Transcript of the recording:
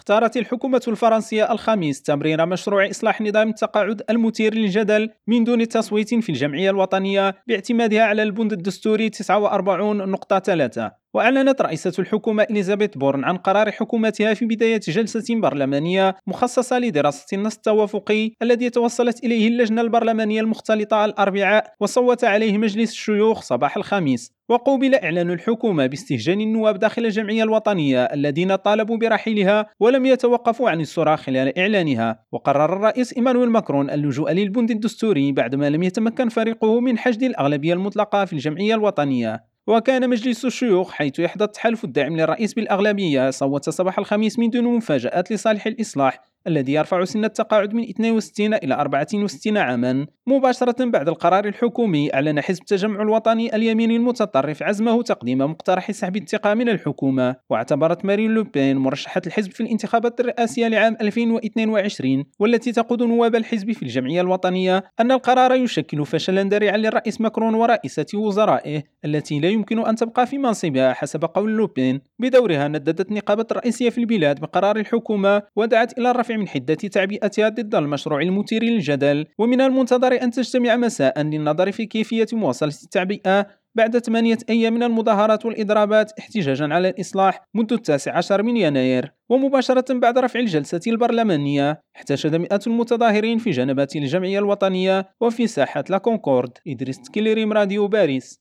اختارت الحكومة الفرنسية الخميس تمرير مشروع إصلاح نظام التقاعد المثير للجدل من دون تصويت في الجمعية الوطنية باعتمادها على البند الدستوري 49.3. وأعلنت رئيسة الحكومة إليزابيث بورن عن قرار حكومتها في بداية جلسة برلمانية مخصصة لدراسة النص التوافقي الذي توصلت إليه اللجنة البرلمانية المختلطة الأربعاء وصوت عليه مجلس الشيوخ صباح الخميس. وقوبل إعلان الحكومة باستهجان النواب داخل الجمعية الوطنية الذين طالبوا برحيلها ولم يتوقفوا عن الصراخ خلال إعلانها. وقرر الرئيس إيمانويل ماكرون اللجوء للبند الدستوري بعدما لم يتمكن فريقه من حشد الأغلبية المطلقة في الجمعية الوطنية. وكان مجلس الشيوخ حيث يحظى التحالف الداعم للرئيس بالأغلبية صوت صباح الخميس من دون مفاجآت لصالح الإصلاح الذي يرفع سن التقاعد من 62 إلى 64 عاما. مباشرة بعد القرار الحكومي أعلن حزب التجمع الوطني اليميني المتطرف عزمه تقديم مقترح سحب الثقة من الحكومة. واعتبرت مارين لوبين مرشحة الحزب في الانتخابات الرئاسية لعام 2022 والتي تقود نواب الحزب في الجمعية الوطنية أن القرار يشكل فشلا ذريعا للرئيس ماكرون ورئيسة وزرائه التي لا يمكن أن تبقى في منصبها حسب قول لوبين. بدورها نددت النقابة الرئيسية في البلاد بقرار الحكومة ودعت إلى الرفع من حدة تعبئتها ضد المشروع المثير للجدل. ومن المنتظر أن تجتمع مساء للنظر في كيفية مواصلة التعبئة بعد 8 أيام من المظاهرات والإضرابات احتجاجا على الإصلاح منذ 19 من يناير. ومباشرة بعد رفع الجلسة البرلمانية احتشد مئات المتظاهرين في جنبات الجمعية الوطنية وفي ساحة لا كونكورد. إدريس كيليريم، راديو باريس.